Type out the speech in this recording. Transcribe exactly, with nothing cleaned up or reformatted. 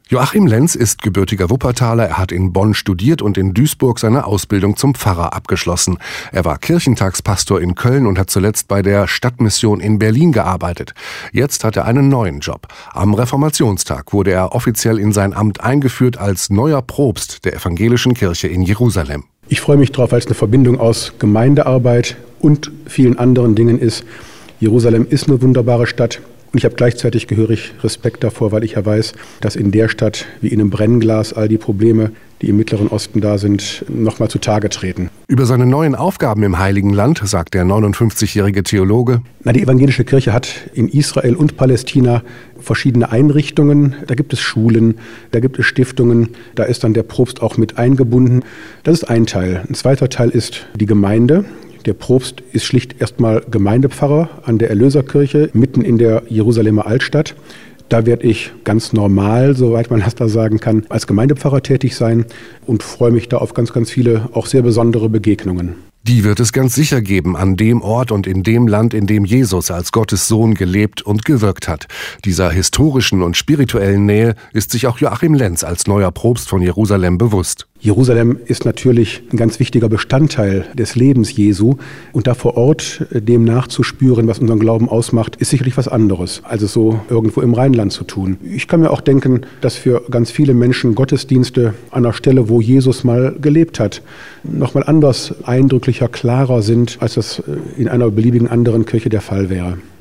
Joachim Lenz ist gebürtiger Wuppertaler. Er hat in Bonn studiert und in Duisburg seine Ausbildung zum Pfarrer abgeschlossen. Er war Kirchentagspastor in Köln und hat zuletzt bei der Stadtmission in Berlin gearbeitet. Jetzt hat er einen neuen Job. Am Reformationstag wurde er offiziell in sein Amt eingeführt als neuer Propst der evangelischen Kirche in Jerusalem. Ich freue mich drauf, weil es eine Verbindung aus Gemeindearbeit und vielen anderen Dingen ist. Jerusalem ist eine wunderbare Stadt. Und ich habe gleichzeitig gehörig Respekt davor, weil ich ja weiß, dass in der Stadt wie in einem Brennglas all die Probleme, die im Mittleren Osten da sind, nochmal zutage treten. Über seine neuen Aufgaben im Heiligen Land sagt der neunundfünfzigjährige Theologe: Na, die evangelische Kirche hat in Israel und Palästina verschiedene Einrichtungen. Da gibt es Schulen, da gibt es Stiftungen, da ist dann der Propst auch mit eingebunden. Das ist ein Teil. Ein zweiter Teil ist die Gemeinde. Der Propst ist schlicht erstmal Gemeindepfarrer an der Erlöserkirche mitten in der Jerusalemer Altstadt. Da werde ich ganz normal, soweit man das da sagen kann, als Gemeindepfarrer tätig sein und freue mich da auf ganz, ganz viele, auch sehr besondere Begegnungen. Die wird es ganz sicher geben an dem Ort und in dem Land, in dem Jesus als Gottes Sohn gelebt und gewirkt hat. Dieser historischen und spirituellen Nähe ist sich auch Joachim Lenz als neuer Propst von Jerusalem bewusst. Jerusalem ist natürlich ein ganz wichtiger Bestandteil des Lebens Jesu. Und da vor Ort dem nachzuspüren, was unseren Glauben ausmacht, ist sicherlich was anderes, als es so irgendwo im Rheinland zu tun. Ich kann mir auch denken, dass für ganz viele Menschen Gottesdienste an der Stelle, wo Jesus mal gelebt hat, nochmal anders, eindrücklicher, klarer sind, als das in einer beliebigen anderen Kirche der Fall wäre.